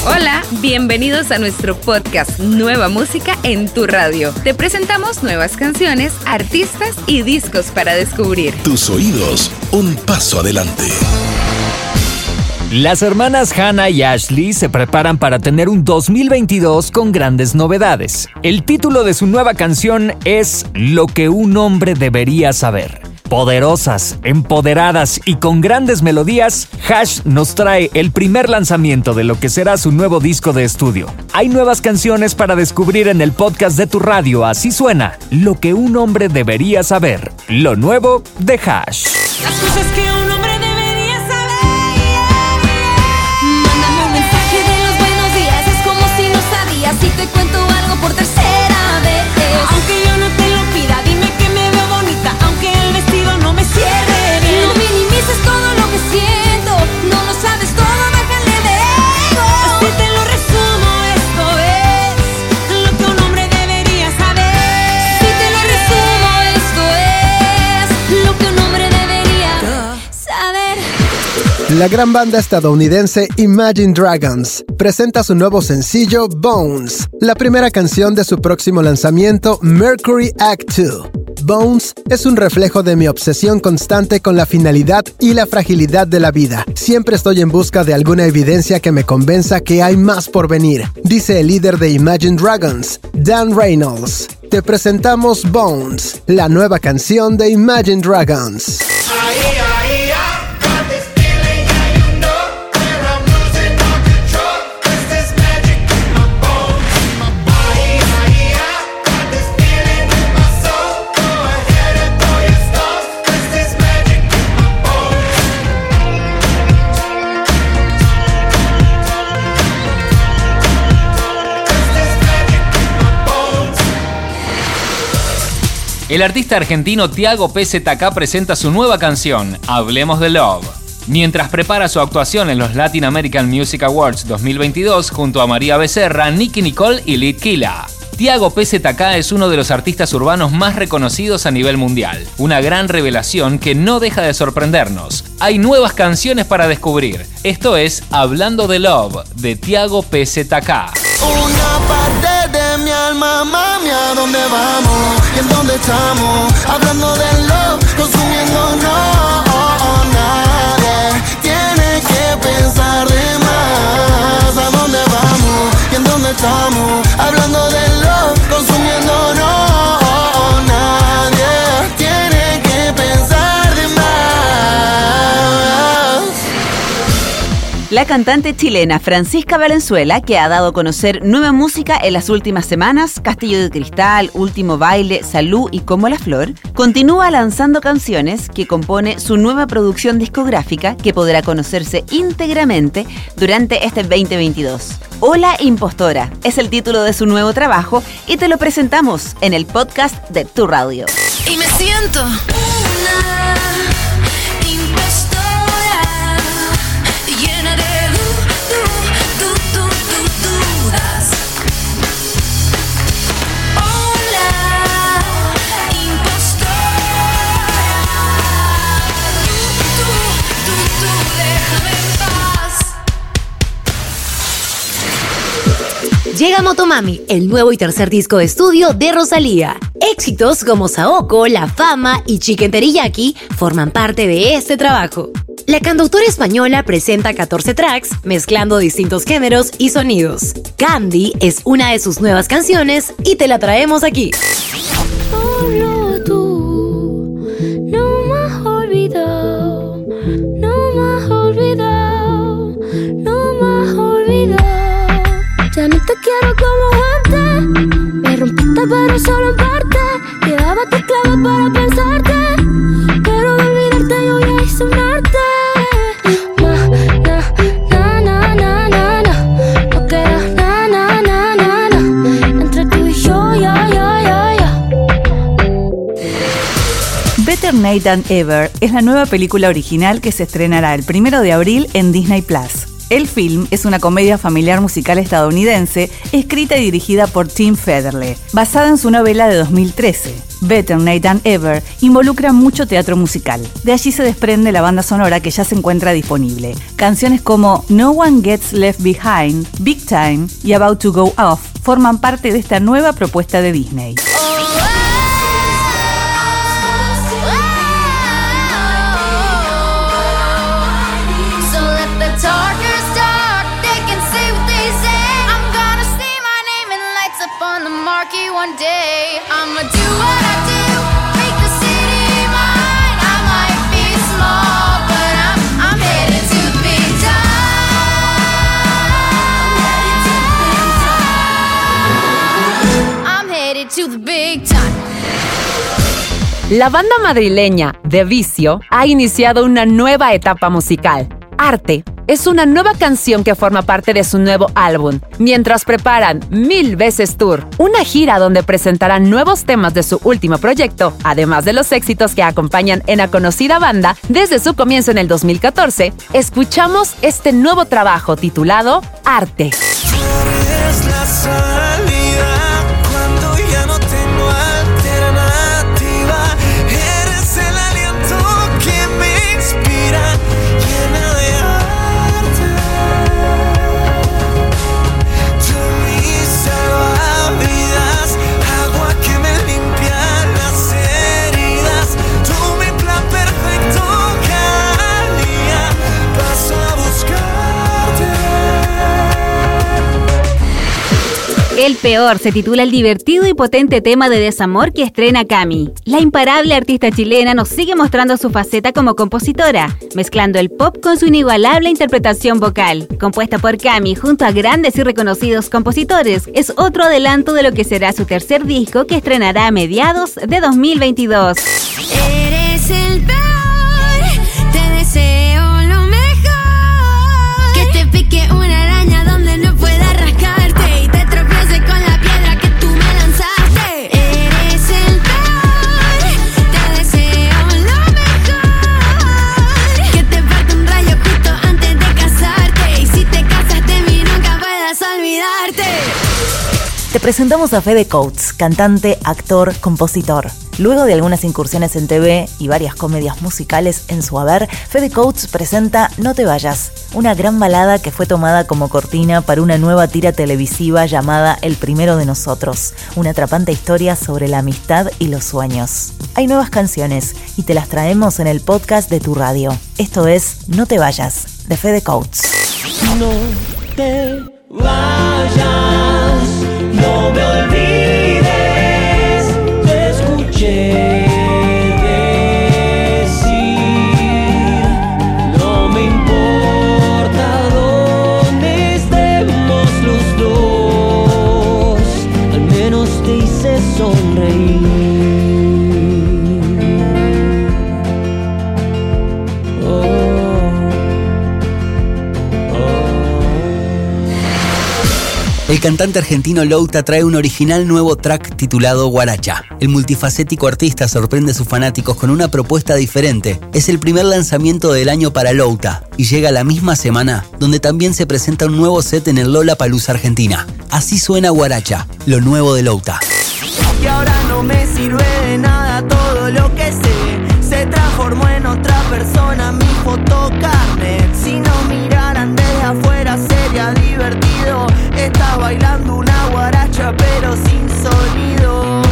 Hola, bienvenidos a nuestro podcast Nueva Música en tu radio. Te presentamos nuevas canciones, artistas y discos para descubrir. Tus oídos, un paso adelante. Las hermanas Hannah y Ashley se preparan para tener un 2022 con grandes novedades. El título de su nueva canción es Lo que un hombre debería saber. Poderosas, empoderadas y con grandes melodías, Hash nos trae el primer lanzamiento de lo que será su nuevo disco de estudio. Hay nuevas canciones para descubrir en el podcast de tu radio. Así suena Lo que un hombre debería saber. Lo nuevo de Hash. Las cosas que un hombre debería saber. Mándame un mensaje de los buenos días. Es como si no sabías. Si te cuento algo por tercera vez. Aunque yo no te lo pida, dime que me veo bonita. Aunque el vestido no me cierre bien. No minimices todo lo que siento. No lo sabes todo, bájale de ego. Así te lo resumo, esto es lo que un hombre debería saber. Si te lo resumo, esto es lo que un hombre debería saber. La gran banda estadounidense Imagine Dragons presenta su nuevo sencillo Bones, la primera canción de su próximo lanzamiento Mercury Act 2. Bones es un reflejo de mi obsesión constante con la finalidad y la fragilidad de la vida. Siempre estoy en busca de alguna evidencia que me convenza que hay más por venir, dice el líder de Imagine Dragons, Dan Reynolds. Te presentamos Bones, la nueva canción de Imagine Dragons. El artista argentino Tiago PZK presenta su nueva canción, Hablemos de Love, mientras prepara su actuación en los Latin American Music Awards 2022 junto a María Becerra, Nicki Nicole y Litquila. Tiago PZK es uno de los artistas urbanos más reconocidos a nivel mundial, una gran revelación que no deja de sorprendernos. Hay nuevas canciones para descubrir. Esto es Hablando de Love, de Tiago PZK. Una parte de mi alma, mami, ¿a dónde vamos? ¿Y en dónde estamos? Hablando de love, consumiendo no, nadie tiene que pensar de más. ¿A dónde vamos? ¿Y en dónde estamos? Hablando de love, consumiendo no, nadie tiene que pensar de más. La cantante chilena Francisca Valenzuela, que ha dado a conocer nueva música en las últimas semanas, Castillo de Cristal, Último Baile, Salud y Como la Flor, continúa lanzando canciones que compone su nueva producción discográfica que podrá conocerse íntegramente durante este 2022. Hola Impostora es el título de su nuevo trabajo y te lo presentamos en el podcast de Tu Radio. Y me siento una impostora llena de dudas. Hola, impostora. Déjame en paz. Llega Motomami, el nuevo y tercer disco de estudio de Rosalía. Éxitos como Saoko, La Fama y Chicken Teriyaki forman parte de este trabajo. La cantautora española presenta 14 tracks, mezclando distintos géneros y sonidos. Candy es una de sus nuevas canciones y te la traemos aquí. Solo tú, no me has olvidado, no me has olvidado, no me has olvidado. Ya no te quiero como antes, me rompiste pero solo en parte. Quedaba tus claves para pensarte, pero de olvidarte yo ya hice un arte. No queda na. Entre tú y yo, ya. Better Night Than Ever es la nueva película original que se estrenará el 1 de abril en Disney Plus. El film es una comedia familiar musical estadounidense escrita y dirigida por Tim Federle, basada en su novela de 2013. Better Late Than Ever involucra mucho teatro musical. De allí se desprende la banda sonora que ya se encuentra disponible. Canciones como No One Gets Left Behind, Big Time y About to Go Off forman parte de esta nueva propuesta de Disney. One day I'ma do what I do, make the city mine. I might be small, but I'm headed to the big time. I'm headed to the big time. La banda madrileña The Vicio ha iniciado una nueva etapa musical. Arte es una nueva canción que forma parte de su nuevo álbum, mientras preparan 1000 Veces Tour, una gira donde presentarán nuevos temas de su último proyecto, además de los éxitos que acompañan en la conocida banda desde su comienzo en el 2014. Escuchamos este nuevo trabajo titulado Arte. Es la salida cuando ya no tengo alternativa. Eres el aliento que me inspira, llena de arte. Tú mi salvavidas, agua que me limpia las heridas. Tú mi plan perfecto, cada día paso a buscarte. El Peor se titula el divertido y potente tema de desamor que estrena Cami. La imparable artista chilena nos sigue mostrando su faceta como compositora, mezclando el pop con su inigualable interpretación vocal. Compuesta por Cami junto a grandes y reconocidos compositores, es otro adelanto de lo que será su tercer disco que estrenará a mediados de 2022. Eres el peor, te deseo lo mejor. Que te pique una araña donde no pueda rascarte y te tropiece con la piedra que tú me lanzaste. Eres el peor, te deseo lo mejor. Que te parte un rayo justo antes de casarte y si te casas de mí nunca puedas olvidarte. Te presentamos a Fede Coates, cantante, actor, compositor. Luego de algunas incursiones en TV y varias comedias musicales en su haber, Fede Coates presenta No te vayas, una gran balada que fue tomada como cortina para una nueva tira televisiva llamada El primero de nosotros, una atrapante historia sobre la amistad y los sueños. Hay nuevas canciones y te las traemos en el podcast de tu radio. Esto es No te vayas, de Fede Coates. No te vayas, no me olvides, te escuché decir, no me importa dónde estemos los dos, al menos te hice sonreír. El cantante argentino Louta trae un original nuevo track titulado Guaracha. El multifacético artista sorprende a sus fanáticos con una propuesta diferente. Es el primer lanzamiento del año para Louta y llega la misma semana, donde también se presenta un nuevo set en el Lollapalooza Argentina. Así suena Guaracha, lo nuevo de Louta. Y ahora no me sirve de nada todo lo que sé. Se transformó en otra persona mi fotocarnet. Si no miraran desde afuera sería divertido. Estás bailando una guaracha pero sin sonido.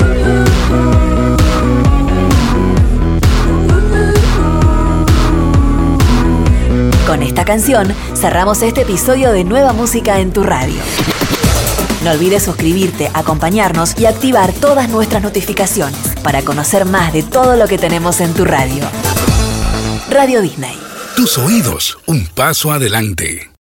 Con esta canción cerramos este episodio de Nueva Música en tu radio. No olvides suscribirte, acompañarnos y activar todas nuestras notificaciones para conocer más de todo lo que tenemos en tu radio. Radio Disney. Tus oídos, un paso adelante.